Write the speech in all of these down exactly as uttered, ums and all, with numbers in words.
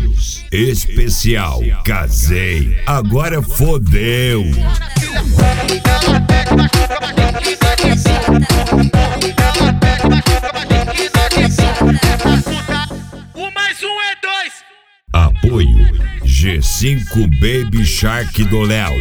Vinícius, especial, casei, agora fodeu. O mais um é dois. Apoio G cinco Baby Shark do Léo.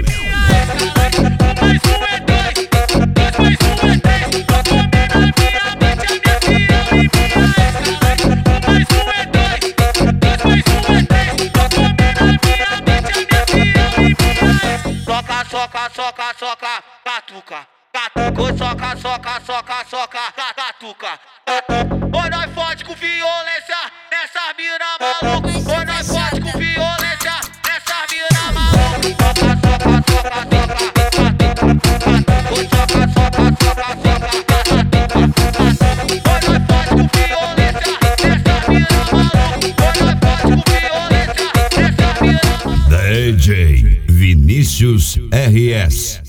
Soca, soca, soca, soca, catuca, catuca, soca, soca, soca, soca, catuca. Ô, nós forte com violência nessa mina maluca. Ô, nós forte com violência nessa mina maluca. Soca, soca, soca, soca, catuca, soca, soca, soca, soca, catuca. Ô, nós forte com violência nessa mina maluca. Ô, nós forte com violência nessa mina maluca. D J Vinícius R S.